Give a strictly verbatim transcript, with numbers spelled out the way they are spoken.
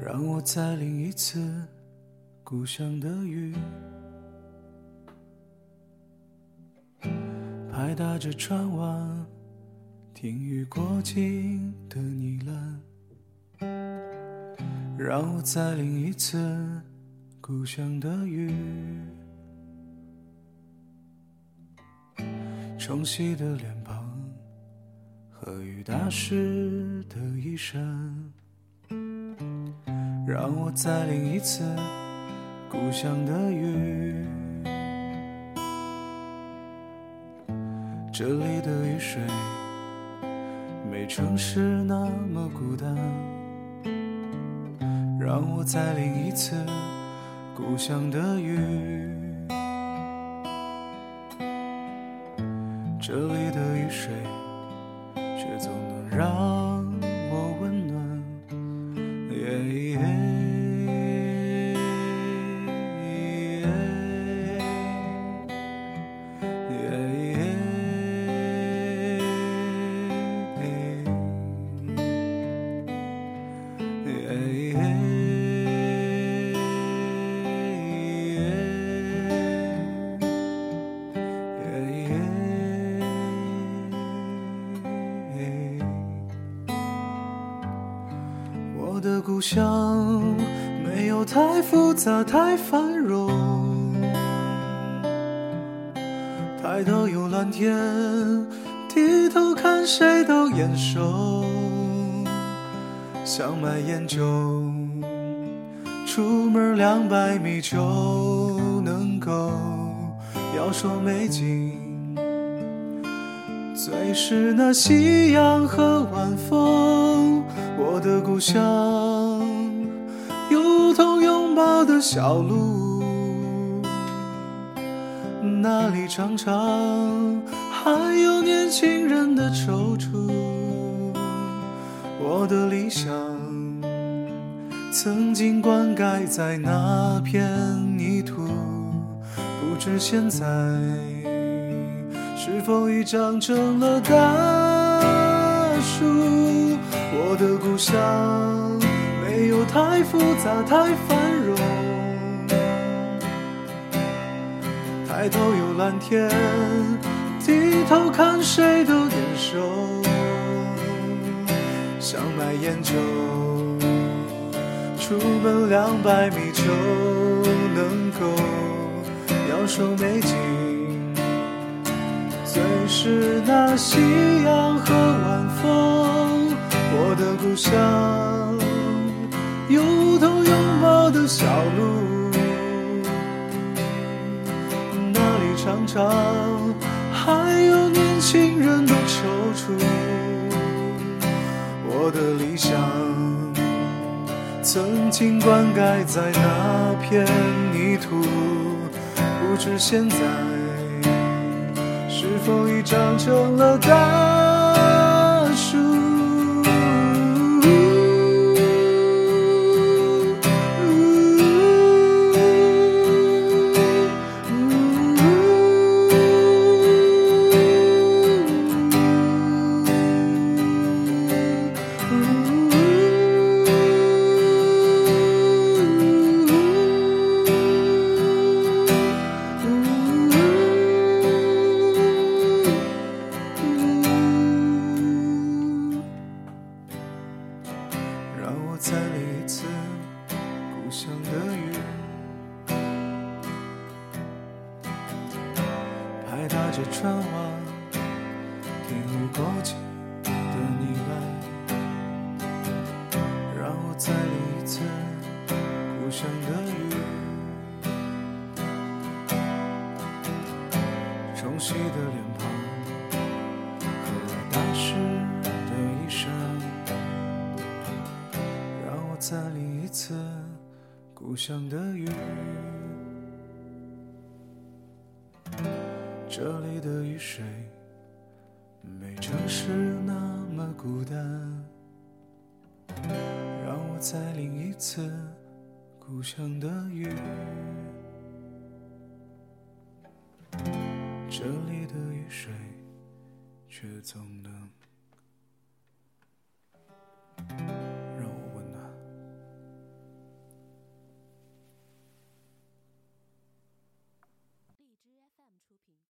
让我再淋一次故乡的雨，拍打着船湾，听雨过境的呢喃，让我再淋一次故乡的雨，冲洗的脸庞和雨打湿的衣衫，让我再淋一次故乡的雨，这里的雨水没城市那么孤单，让我再淋一次故乡的雨，这里的雨水却总能让我温暖，耶耶我的故乡没有太复杂太繁荣，抬头有蓝天，低头看谁都眼熟，想买烟酒，出门两百米就能够，要说美景，最是那夕阳和晚风，我的故乡有同拥抱的小路，那里常常还有年轻人的踌躇，我的理想曾经灌溉在那片泥土，不知现在是否已长成了大树，我的故乡没有太复杂太繁荣，抬头有蓝天，低头看谁都眼熟，想买烟酒，出门两百米就能够，要说美景，最是那夕阳和晚风，我的故乡有同拥抱的小路，那里常常还有年轻人的踌躇，我的理想曾经灌溉在那片泥土，不知现在是否已长成了大树，让我再淋一次故乡的雨，拍打着船湾，听雨过境的呢喃，让我再淋一次故乡的雨，冲洗的脸庞和打湿的衣衫，再淋一次故乡的雨，这里的雨水没城市那么孤单，让我再淋一次故乡的雨，这里的雨水却总能让我温暖。 出品。